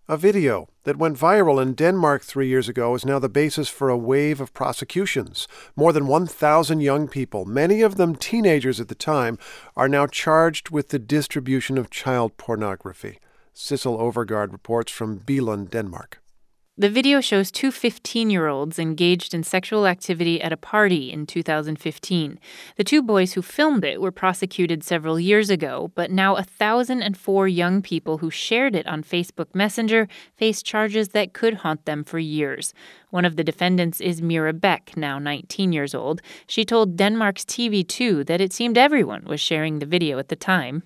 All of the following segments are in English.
A video that went viral in Denmark 3 years ago is now the basis for a wave of prosecutions. More than 1,000 young people, many of them teenagers at the time, are now charged with the distribution of child pornography. Sissel Overgaard reports from Billund, Denmark. The video shows two 15-year-olds engaged in sexual activity at a party in 2015. The two boys who filmed it were prosecuted several years ago, but now 1,004 young people who shared it on Facebook Messenger face charges that could haunt them for years. One of the defendants is Mira Beck, now 19 years old. She told Denmark's TV2 that it seemed everyone was sharing the video at the time.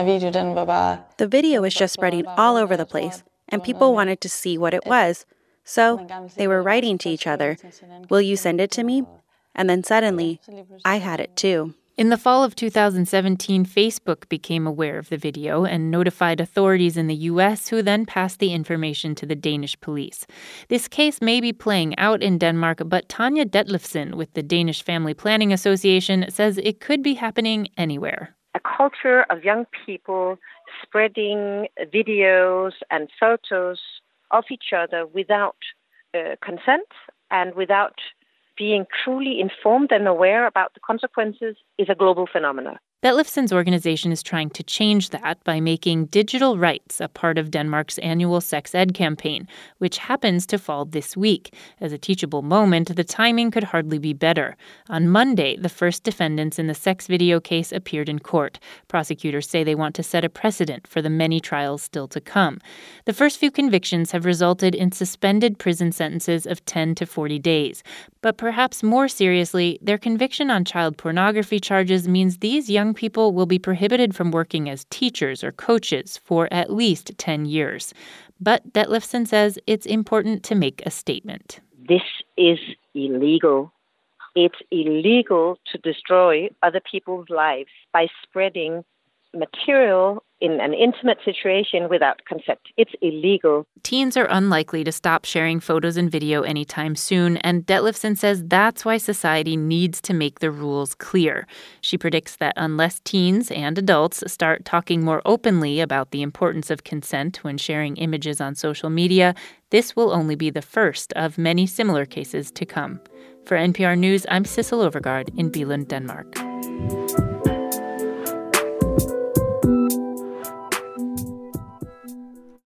The video was just spreading all over the place, and people wanted to see what it was. So they were writing to each other, "Will you send it to me?" And then suddenly, I had it too. In the fall of 2017, Facebook became aware of the video and notified authorities in the U.S., who then passed the information to the Danish police. This case may be playing out in Denmark, but Tanja Detlefsen with the Danish Family Planning Association says it could be happening anywhere. A culture of young people spreading videos and photos of each other without consent and without being truly informed and aware about the consequences is a global phenomenon. Detlefsen's organization is trying to change that by making digital rights a part of Denmark's annual sex ed campaign, which happens to fall this week. As a teachable moment, the timing could hardly be better. On Monday, the first defendants in the sex video case appeared in court. Prosecutors say they want to set a precedent for the many trials still to come. The first few convictions have resulted in suspended prison sentences of 10 to 40 days. But perhaps more seriously, their conviction on child pornography charges means these young people will be prohibited from working as teachers or coaches for at least 10 years. But Detlefsen says it's important to make a statement. This is illegal. It's illegal to destroy other people's lives by spreading material in an intimate situation without consent. It's illegal. Teens are unlikely to stop sharing photos and video anytime soon, and Detlefsen says that's why society needs to make the rules clear. She predicts that unless teens and adults start talking more openly about the importance of consent when sharing images on social media, this will only be the first of many similar cases to come. For NPR News, I'm Sissel Overgaard in Billund, Denmark.